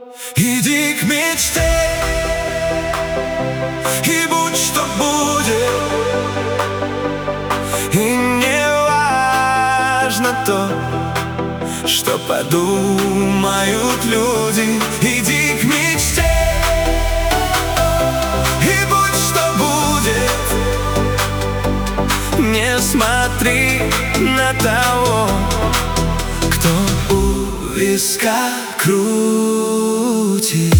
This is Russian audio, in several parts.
Иди к мечте и будь что будет. И не важно то, что подумают люди. Иди к мечте и будь что будет. Не смотри на того, кто у виска крутит.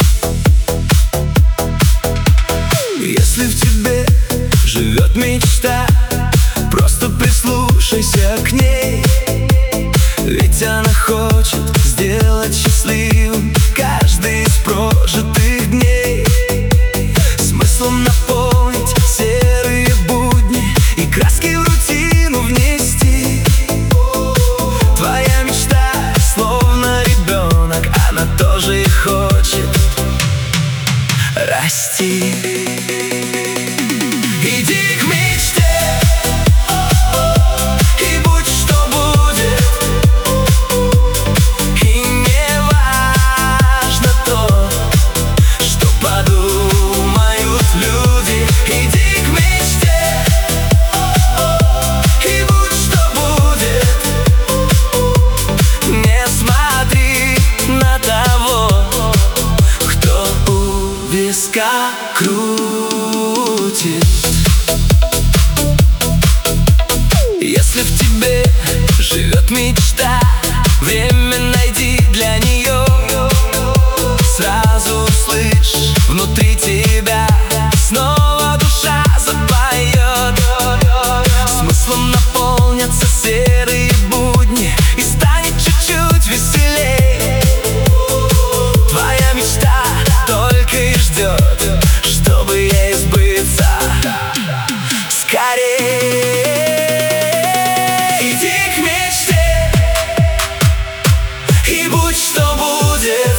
Если в тебе живет мечта, просто прислушайся к ней. Ведь она хочет сделать счастливым каждый из прожитых дней. Смыслом наполнить серые будни и краски в рутину внести. Твоя мечта словно ребенок, она тоже и хочет расти. Иди к мечте и будь что будет. И не важно то, что подумают люди. Иди к мечте и будь что будет. Не смотри на того, кто у виска крутит. Если в тебе живет мечта, время найди для нее. Сразу услышь внутри тебя, снова душа запоет. Смыслом наполнятся серые будни и станет чуть-чуть веселей. Твоя мечта только и ждет, чтобы ей сбыться скорее. Иди к мечте и будь что будет.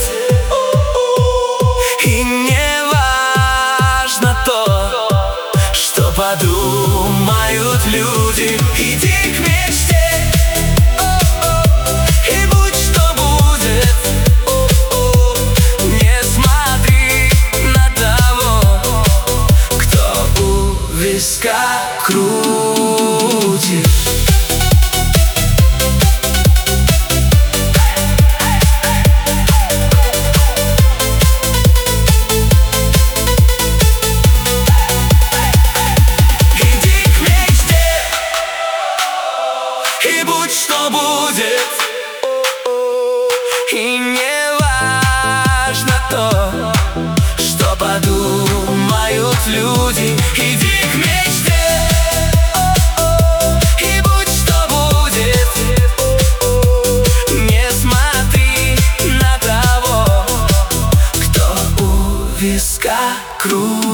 И не важно то, что подумают люди. Иди к мечте и будь что будет. Не смотри на того, кто у виска крутит. И будь что будет. И не важно то, что подумают люди. Иди к мечте и будь что будет. Не смотри на того, кто у виска крутит.